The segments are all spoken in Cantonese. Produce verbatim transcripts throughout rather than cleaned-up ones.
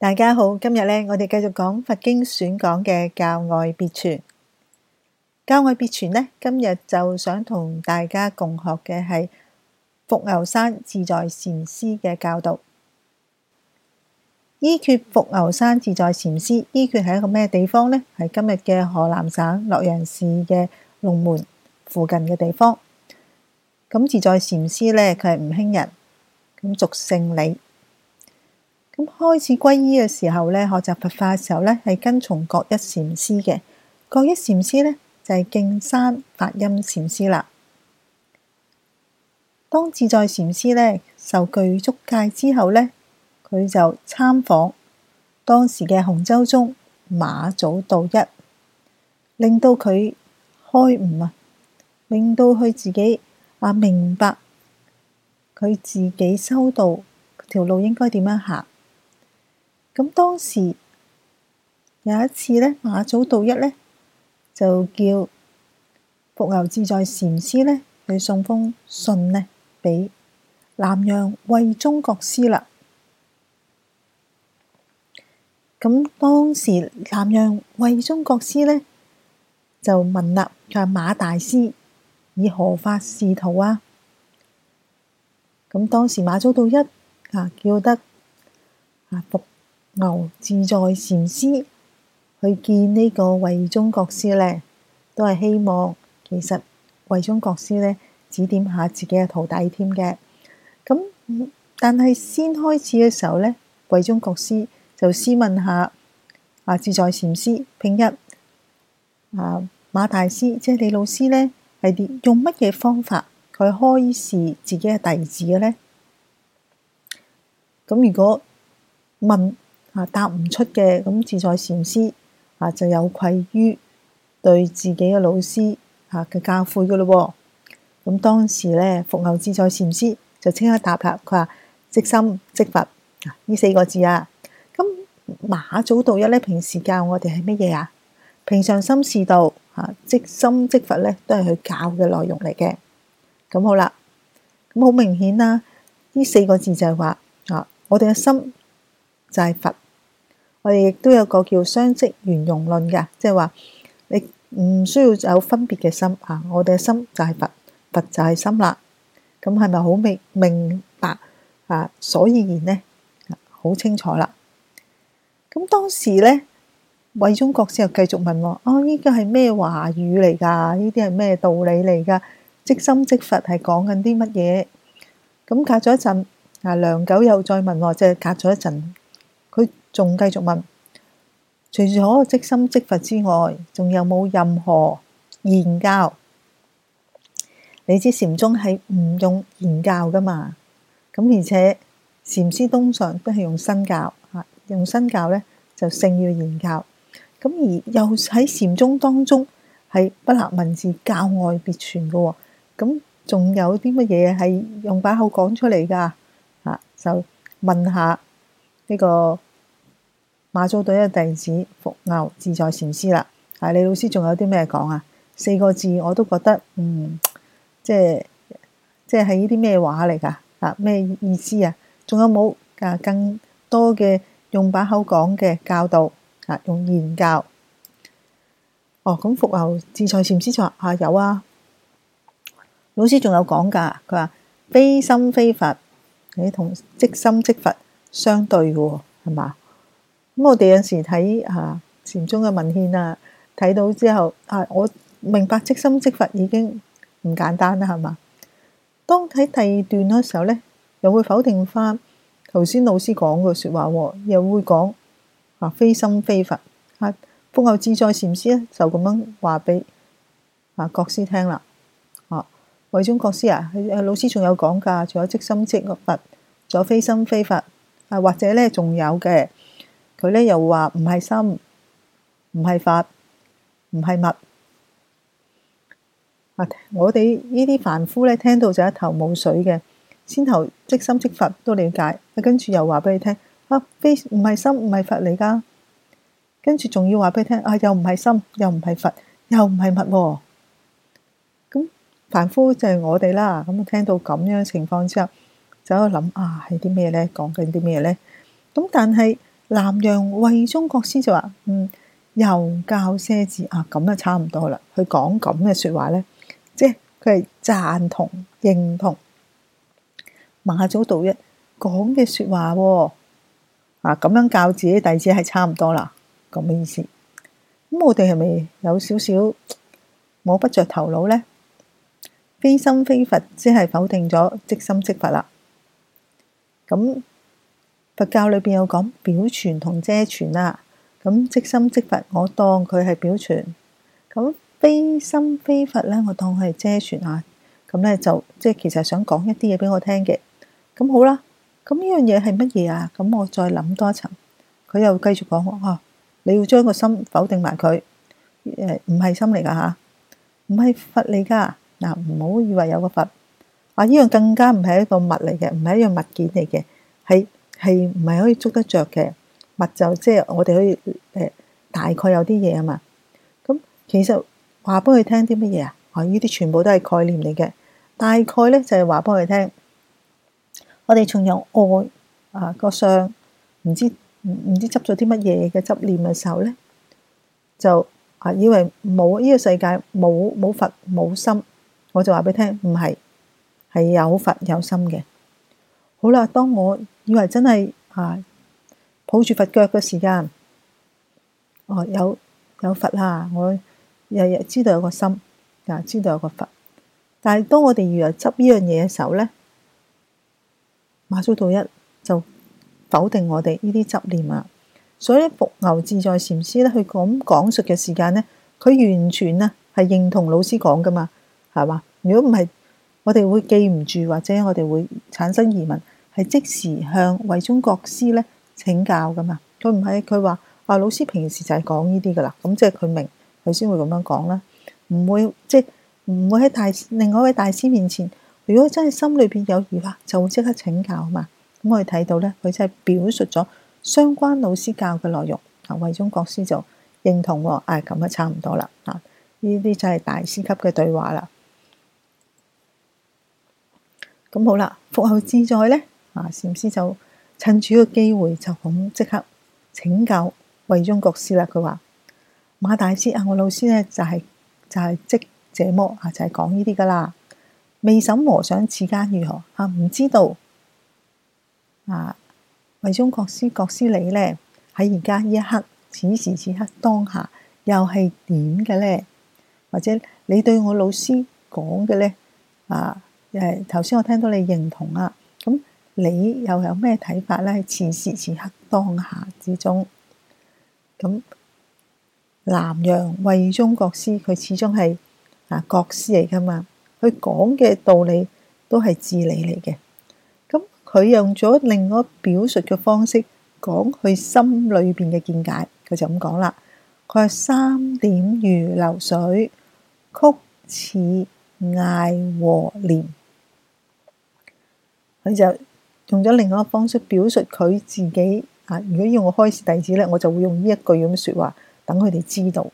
大家好，今日咧，我哋繼續講佛經選講嘅教外別傳。教外別傳呢，今日就想同大家共學嘅係伏牛山自在禪師嘅教導。伊闕伏牛山自在禪師，伊闕係一個咩地方呢？係今日嘅河南省洛陽市嘅龍門附近嘅地方。咁自在禪師呢，佢係吳興人，咁俗姓李。咁開始皈依嘅時候咧，學習佛法嘅時候咧，係跟從覺一禪師嘅。覺一禪師咧就係徑山法音禪師啦。當自在禪師咧受具足戒之後咧，佢就參訪當時嘅洪州宗馬祖道一，令到佢開悟啊，令到佢自己啊明白佢自己修道條路應該點樣行。咁當時有一次咧，馬祖道一咧就叫伏牛自在禪師咧去送封信咧俾南陽慧忠覺師啦。咁當時南陽慧忠覺師咧就問啦，佢話馬大師以何法示圖啊？咁當時馬祖道一啊叫得啊伏牛自在禪師去見呢個慧忠覺師咧，都係希望其實慧忠覺師咧指點下自己嘅徒弟添嘅。咁但係先開始嘅時候咧，慧忠覺師就先問下啊自在禪師，平日啊馬大師即係李老師咧係用乜嘢方法佢開示自己嘅弟子嘅咧？咁如果問啊答唔出嘅，咁自在禪師啊就有愧於對自己嘅老師啊嘅教誨噶咯。咁當時咧，伏牛自在禪師就即刻答啦，佢話即心即佛呢四個字啊。咁馬祖道一咧平時教我哋係乜嘢啊？平常心是道啊，即心即佛咧都係佢教嘅內容嚟嘅。咁好啦，咁好明顯啦，呢四個字就係話啊，我哋嘅心就係佛。我哋亦都有個叫相即圓融論嘅，即係話你唔需要有分別嘅心啊！我哋嘅心就係佛，佛就係心啦。咁係咪好明明白啊？所以然呢，好清楚啦。咁當時咧，慧忠覺師又繼續問我：哦，呢個係咩話語嚟㗎？呢啲係咩道理嚟㗎？即心即佛係講緊啲乜嘢？咁隔咗一陣啊，良久又再問我，即係隔咗一陣，佢仲繼續問，除咗即心即佛之外，仲有冇任何言教？你知禪宗係唔用言教噶嘛？咁而且禪師通常都係用身教，用身教咧就勝於言教。咁而又喺禪宗當中係不立文字，教外別傳嘅。咁仲有啲乜嘢係用把口講出嚟噶？啊，就問下呢個馬祖道一嘅弟子伏牛自在禪師啦。啊，李老師仲有啲咩講啊？四個字我都覺得，嗯，即係即係係呢啲咩話嚟噶？啊，咩意思啊？仲有冇啊更多嘅用把口講嘅教導啊？用言教？哦，咁伏牛自在禪師就話啊有啊，老師仲有講噶。佢話非心非佛，你同即心即佛相對嘅，係嘛？咁我哋有時睇啊禪宗嘅文獻啊，睇到之後啊，我明白即心即佛已經唔簡單啦，係嘛？當睇第二段嗰時候咧，又會否定翻頭先老師講嘅說話，又會講啊非心非佛啊。伏牛自在禪師咧就咁樣話俾啊覺師聽啦。啊，慧忠覺師啊，老師仲有講噶，仲有即心即佛，仲有非心非佛啊，或者咧仲有嘅。佢咧又話唔係心，唔係法，唔係物。啊，我哋呢啲凡夫咧聽到就一頭霧水嘅，先頭即心即佛都理解，跟住又話俾你聽啊，非唔係心唔係佛嚟噶，跟住仲要話俾你聽啊，又唔係心，又唔係佛，又唔係物。咁凡夫就係我哋啦。咁聽到咁樣情況之後，就喺度諗啊，係啲咩咧？講緊啲咩咧？咁但係南陽慧忠國師就話：嗯，又教些字啊，咁就差唔多啦。佢講咁嘅説話咧，即係佢係贊同認同馬祖道一講嘅説話喎。啊，咁樣教自己弟子係差唔多啦，咁嘅意思。咁我哋係咪有少少摸不着頭腦咧？非心非佛，即係否定咗即心即佛啦。咁佛教裏邊有講表傳同遮傳啦。咁即心即佛，我當佢係表傳；咁非心非佛咧，我當佢係遮傳啊。咁咧就即係其實想講一啲嘢俾我聽嘅。咁好啦，咁呢樣嘢係乜嘢啊？咁我再諗多一層。佢又繼續講：哦，你要將個心否定埋佢，誒唔係心嚟噶嚇，唔係佛嚟噶。嗱，唔好以為有個佛啊！呢樣更加唔係一個物嚟嘅，唔係一樣物件嚟嘅，係係唔係可以捉得着嘅物？就即係我哋可以誒大概有啲嘢啊嘛。咁其實話俾佢聽啲乜嘢啊？啊，呢啲全部都係概念嚟嘅。大概咧就係話俾佢聽，我哋從有愛啊個相，唔知唔唔知執咗啲乜嘢嘅執念嘅時候咧，就啊以為冇呢個世界冇冇佛冇心。我就話俾你聽，唔係，係有佛有心嘅。好啦，當我以為真係啊抱住佛腳嘅時間，哦有有佛啦，我日日知道有個心，啊知道有個佛。但係當我哋以為執呢樣嘢嘅時候咧，馬祖道一就否定我哋呢啲執念啊。所以伏牛自在禪師咧，佢咁講述嘅時間咧，佢完全啊係認同老師講噶嘛。係嘛？如果唔係，我哋會記唔住，或者我哋會產生疑問，係即時向慧忠國師咧請教噶嘛？佢唔係佢話啊，老師平時就係講呢啲噶啦，咁即係佢明，佢先會咁樣講啦。唔會即係唔會喺大另外一位大師面前，如果真係心裏邊有疑惑，就會即刻請教嘛。咁我哋睇到咧，佢真係表述咗相關老師教嘅內容。啊，慧忠國師就認同喎，啊咁啊差唔多啦。啊，呢啲就係大師級嘅對話啦。咁好啦，伏牛自在咧，啊禪師就趁住個機會就咁即刻請教慧忠國師啦。佢話：馬大師啊，我老師咧就係、是、就係、是、即這麼啊，就係講呢啲噶啦。未審和尚此間如何啊？唔知道啊，慧忠國師國師你咧喺而家呢一刻，此時此刻當下又係點嘅咧？或者你對我老師講嘅咧啊？誒頭先我聽到你認同啊，咁你又有咩睇法咧？喺此時此刻當下之中，咁南陽慧忠國師佢始終係啊國師嚟噶嘛，佢講嘅道理都係智理嚟嘅。咁佢用咗另外一個表述嘅方式講佢心裏邊嘅見解，佢就咁講啦。佢話三點如流水，曲似艾和蓮。佢就用咗另外一個方式表述佢自己啊！如果要我開示弟子咧，我就會用呢一句咁嘅説話，等佢哋知道。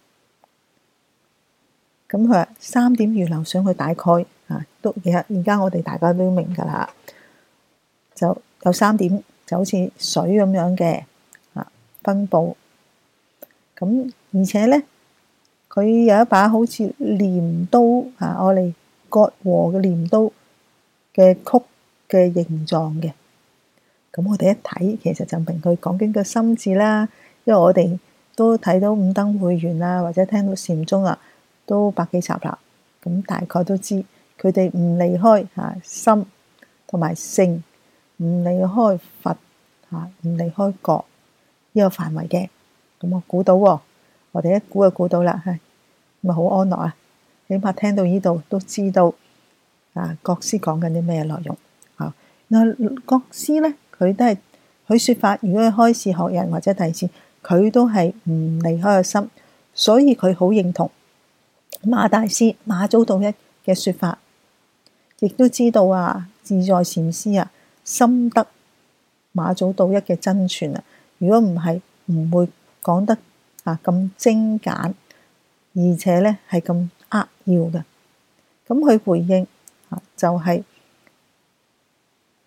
咁佢話三點如流水，佢大概啊都其實而家我哋大家都明㗎啦，就有三點，就好似水咁樣嘅啊分佈。咁而且咧，佢有一把好似鐮刀啊，我嚟割禾嘅鐮刀嘅曲嘅形狀嘅，咁我哋一睇，其實就明佢講緊個心字啦。因為我哋都睇到五燈會員啊，或者聽到禪宗啊，都百幾集啦，咁大概都知佢哋唔離開嚇心同埋性，唔離開佛嚇，唔離開覺呢個範圍嘅。咁我估到喎，我哋一估就估到啦，係咪好安樂啊？起碼聽到呢度都知道啊，國師講緊啲咩內容。嗱，國師咧，佢都係佢説法。如果佢開示學人或者弟子，佢都係唔離開個心，所以佢好認同馬大師馬祖道一嘅説法，亦都知道啊自在禪師啊深得馬祖道一嘅真傳啊。如果唔係，唔會講得啊咁精簡，而且咧係咁扼要嘅。咁佢回應啊，就係、是。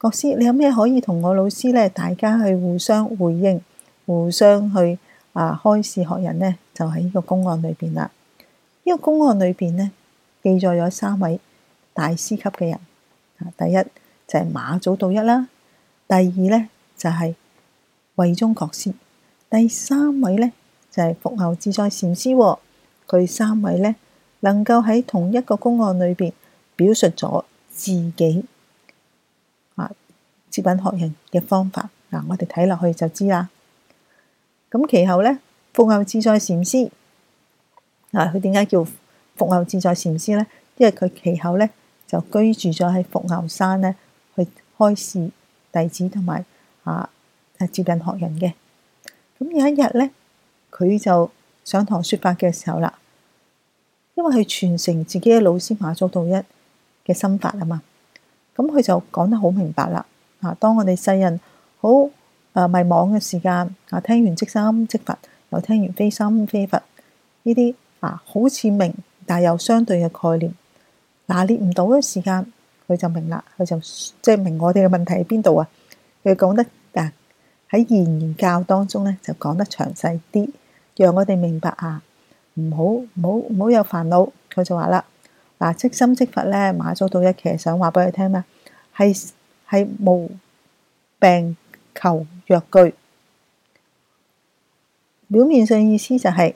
國師，你有咩可以同我老師咧，大家去互相回應，互相去啊開示學人呢？就喺呢個公案裏邊啦。呢個公案裏邊呢，記載咗三位大師級嘅人。第一就係馬祖道一啦，第二咧就係慧忠國師，第三位咧就係伏牛自在禪師。佢三位咧能夠喺同一個公案裏邊表述咗自己啊接引學人嘅方法。嗱，我哋睇落去就知啦。咁其後咧，伏牛自在禪師啊，佢點解叫伏牛自在禪師咧？因為佢其後咧就居住咗喺伏牛山咧，去開示弟子同埋啊接引學人嘅。咁有一日咧，佢就上堂說法嘅時候啦，因為佢傳承自己嘅老師馬祖道一嘅心法啊嘛，咁佢就講得好明白啦。啊，當我哋世人好誒迷惘嘅時間，啊聽完即心即佛，又聽完非心非佛，呢啲啊好似明，但係又相對嘅概念拿捏唔到嘅時間，佢就明啦。佢就即係明我哋嘅問題喺邊度啊？佢講得啊喺言言教當中咧，就講得詳細啲，讓我哋明白啊，唔好唔好唔好有煩惱。佢就話啦，嗱，即心即佛咧，馬祖道一其實想話俾佢聽咩？係係無病求藥具。表面上意思就係，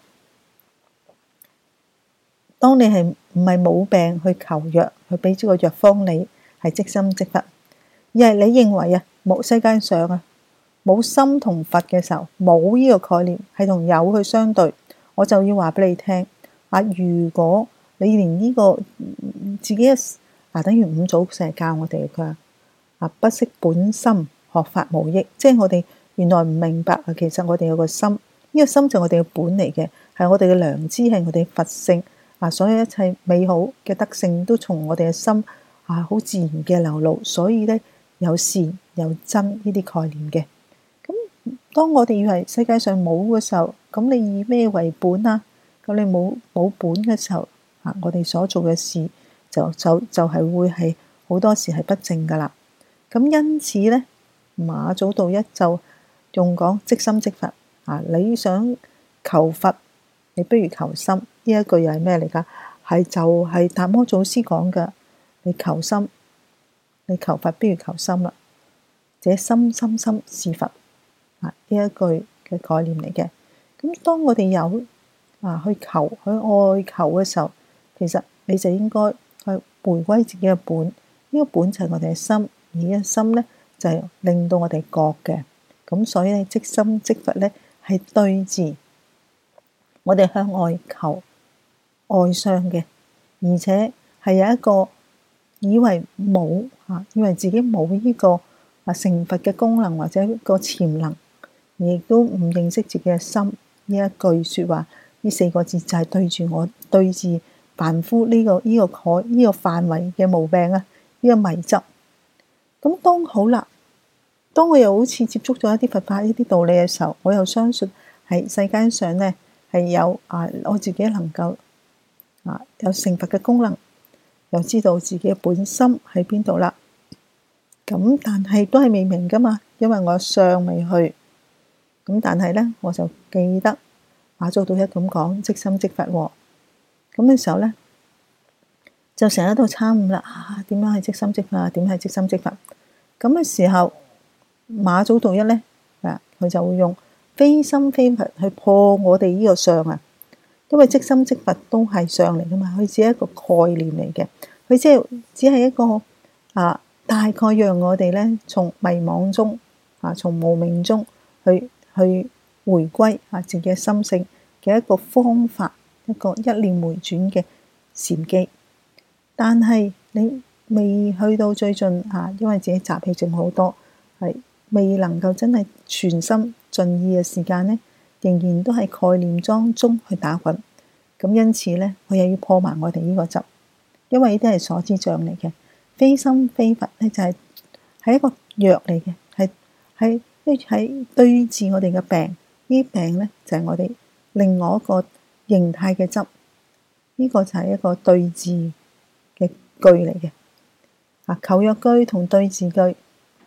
當你係唔係冇病去求藥，去俾咗個藥方你，係即心即佛。而係你認為啊，冇世界上啊冇心同佛嘅時候，冇呢個概念，係同有去相對。我就要話俾你聽啊，如果你連呢個自己嘅嗱，等於五祖成日教我哋嘅啊，不識本心，學法無益。即係我哋原來唔明白啊，其實我哋有個心，呢個心就係我哋嘅本嚟嘅，係我哋嘅良知，係我哋嘅佛性啊，所有一切美好嘅德性都從我哋嘅心啊，好自然嘅流露。所以咧，有善有真呢啲概念嘅。咁當我哋以為世界上冇嘅時候，咁你以咩為本啊？咁你冇冇本嘅時候啊，我哋所做嘅事就就就係會係好多時係不正噶啦。咁因此咧，馬祖道一就用講即心即佛啊！你想求佛，你不如求心。呢一句又係咩嚟噶？係就係達摩祖師講嘅。你求心，你求佛不如求心啦。這心心心是佛啊！呢一句嘅概念嚟嘅。咁當我哋有啊去求去愛求嘅時候，其實你就應該去回歸自己嘅本。呢個本就係我哋嘅心，而呢個心咧就係令到我哋覺嘅。咁所以咧，即心即佛咧係對治我哋向外求外相嘅，而且係有一個以為冇嚇，以為自己冇呢個啊成佛嘅功能或者一個潛能，而亦都唔認識自己嘅心。呢一句説話，呢四個字就係對住我對治凡夫呢個呢個概呢個範圍嘅毛病啊，呢個迷執。咁當好啦，當我又好似接觸咗一啲佛法呢啲道理嘅時候，我又相信喺世間上咧係有啊，我自己能夠啊有成佛嘅功能，又知道自己嘅本心喺邊度啦。咁但係都係未明噶嘛，因為我尚未去。咁但係咧，我就記得馬祖道一咁講，即心即佛喎。咁嘅時候咧，就成日喺度參悟啦。啊，點樣係即心即佛啊？點係即心即佛？咁嘅時候，馬祖道一咧啊，佢就會用非心非佛去破我哋呢個相啊。因為即心即佛都係相嚟噶嘛，佢只係一個概念嚟嘅，佢即係只係一個啊，大概讓我哋咧從迷惘中啊，從無明中去。去回歸啊自己嘅心性嘅一個方法，一個一念回轉嘅禪機。但係你未去到最盡啊，因為自己習氣仲好多，係未能夠真係全心盡意嘅時間呢，仍然都係概念當中去打滾。咁因此呢，我又要破埋我哋呢個執，因為呢啲係所知障嚟嘅，非心非佛咧就係、是、係一個藥嚟嘅，係係。喺對治我哋嘅病，呢啲病咧就係我哋另外一個形態嘅執，呢個就係一個對治嘅句嚟嘅。啊，求藥句同對治句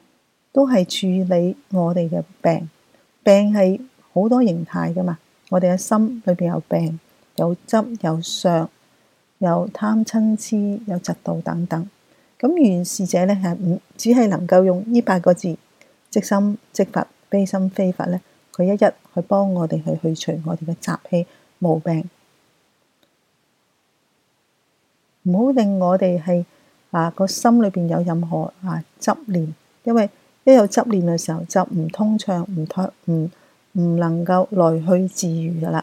都係處理我哋嘅病。病係好多形態噶嘛，我哋嘅心裏邊有病，有執有相，有貪嗔痴，有嫉妒等等。咁原使者咧係唔只係能夠用呢八個字，即心即佛，非心非佛咧，佢一一去幫我哋去去除我哋嘅習氣毛病，唔好令我哋係啊個心裏邊有任何啊執念，因為一有執念嘅時候就唔通暢，唔通唔唔能夠來去自如噶啦。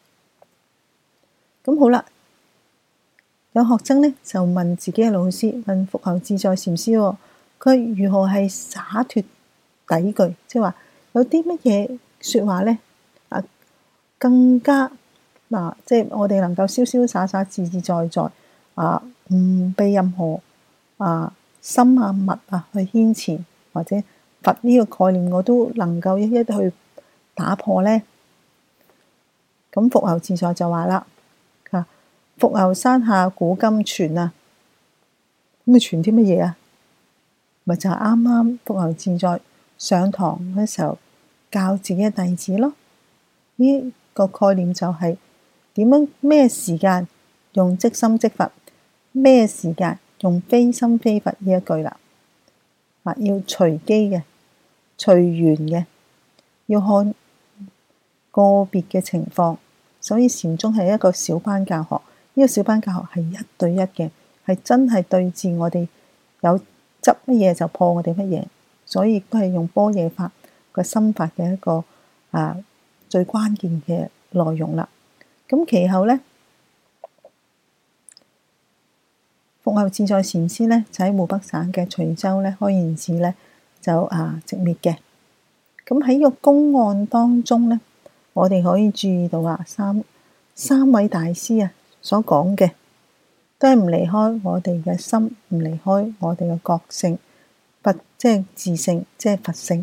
咁好啦。有學生咧就問自己嘅老師，問復後自在禪師喎，佢如何係灑脫底句，即係話有啲乜嘢説話咧啊，更加嗱，即係我哋能夠瀟瀟灑灑、自自在在啊，唔被任何啊心啊物啊去牽纏，或者佛呢個概念我都能夠一一去打破咧。咁復後自在就話啦。復後山下古今傳啊，咁咪傳啲乜嘢啊？咪就係啱啱復後自在上堂嗰時候教自己嘅弟子咯。呢個概念就係點樣咩時間用即心即佛，咩時間用非心非佛呢一句啦。啊，要隨機嘅、隨緣嘅，要看個別嘅情況。所以禪宗係一個小班教學。呢個小班教學係一對一嘅，係真係對治我哋有執乜嘢就破我哋乜嘢，所以都係用般若法個心法嘅一個啊最關鍵嘅內容啦。咁其後咧，復後自在禪師咧就喺湖北省嘅徐州咧開元寺咧就啊寂滅嘅。咁喺呢個公案當中咧，我哋可以注意到啊三三位大師啊。所講嘅都係唔離開我哋嘅心，唔離開我哋嘅覺性，佛即係自性，即係佛性。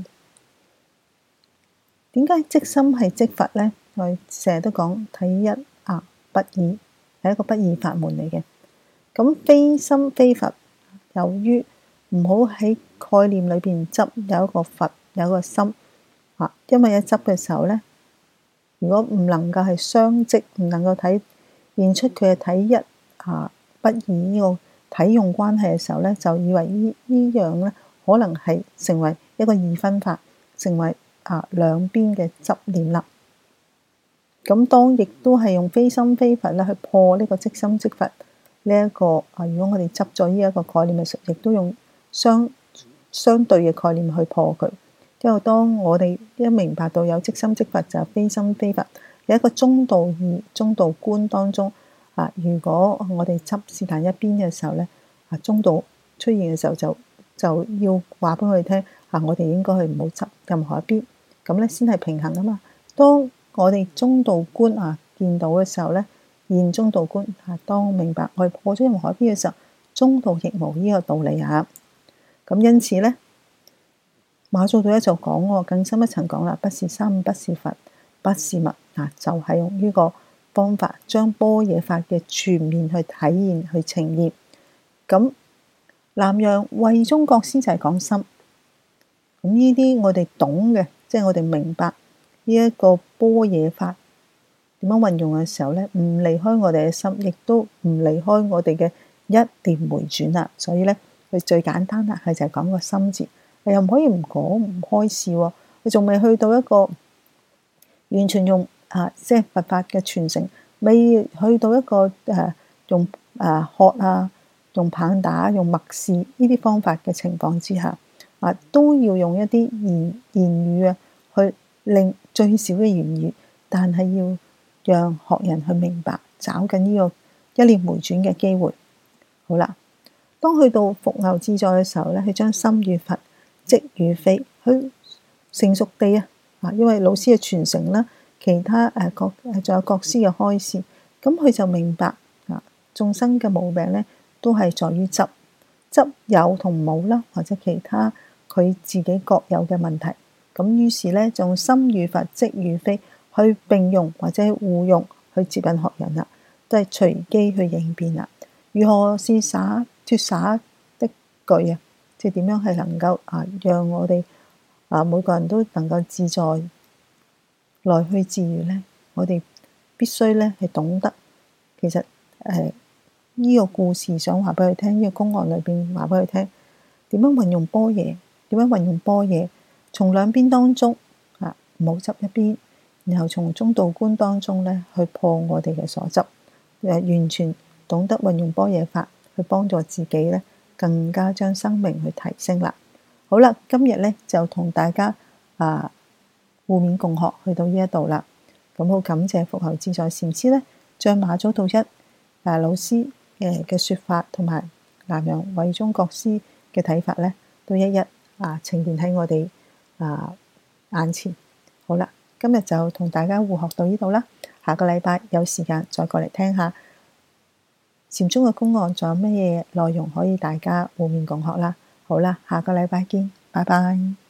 點解即心係即佛呢？我成日都講體一啊不二，係一個不二法門嚟嘅。咁非心非佛，由於唔好喺概念裏邊執有一個佛，有一個心啊，因為一執嘅時候呢，如果唔能夠係相即，唔能夠睇現出佢嘅體一啊不二呢個體用關係嘅時候咧，就以為呢呢樣咧可能係成為一個二分法，成為啊兩邊嘅執念啦。咁當亦都係用非心非佛咧去破呢個即心即佛呢一個啊。如果我哋執咗呢一個概念嘅時候，亦都用相相對嘅概念去破佢。因為當我哋一明白到有即心即佛就係非心非佛。有一個中道義、中道觀當中啊，如果我哋執是但一邊嘅時候咧，啊中道出現嘅時候就就要話俾我哋聽啊，我哋應該去唔好執任何一邊，咁咧先係平衡啊嘛。當我哋中道觀啊見到嘅時候咧，現中道觀啊，當明白我哋破咗任何一邊嘅時候，中道亦無呢個道理啊。咁因此咧，馬祖道一就講喎，更深一層講啦，不是心，不是佛，不是物。啊，就係用呢個方法，將般若法嘅全面去體現、去呈現。咁南陽慧忠國師就係講心。咁呢啲我哋懂嘅，即係我哋明白呢一個般若法點樣運用嘅時候咧，唔離開我哋嘅心，亦都唔離開我哋嘅一念回轉啦。所以咧，佢最簡單啦，佢就係講個心字，又唔可以唔講唔開示喎。佢仲未去到一個完全用。啊！即係佛法嘅傳承，未去到一個誒、啊、用誒喝啊、用棒打、用默示呢啲方法嘅情況之下，啊都要用一啲言言語啊，去令最少嘅言語，但係要讓學人去明白，找緊呢個一念回轉嘅機會。好啦，當去到復後自在嘅時候咧，佢將心與佛、即與非，佢成熟地啊，啊，因為老師嘅傳承啦。其他誒各誒仲有各師嘅開示，咁佢就明白啊，眾生嘅毛病咧，都係在於執執有同冇啦，或者其他佢自己各有嘅問題。咁於是咧，就用心與佛、即與非去並用或者互用去接引學人啦，都係隨機去應變啦。如何是灑脫灑的句啊？ 即係點樣係能夠啊，讓我哋啊每個人都能夠自在來去自如咧？我哋必須咧係懂得，其實誒呢個故事想話俾佢聽，呢個公案裏邊話俾佢聽，點樣運用般若，點樣運用般若，從兩邊當中啊，唔好執一邊，然後從中道觀當中咧去破我哋嘅所執，誒完全懂得運用般若法去幫助自己咧，更加將生命去提升啦。好啦，今日咧就同大家啊互勉共學去到呢一度啦。咁好感謝復候自在禪師咧，將馬祖道一啊老師嘅嘅説法同埋南陽慧忠國師嘅睇法咧，都一一啊呈現喺我哋啊眼前。好啦，今日就同大家互學到呢度啦。下個禮拜有時間再過嚟聽下禪宗嘅公案，仲有乜嘢內容可以大家互勉共學啦。好啦，下個禮拜見，拜拜。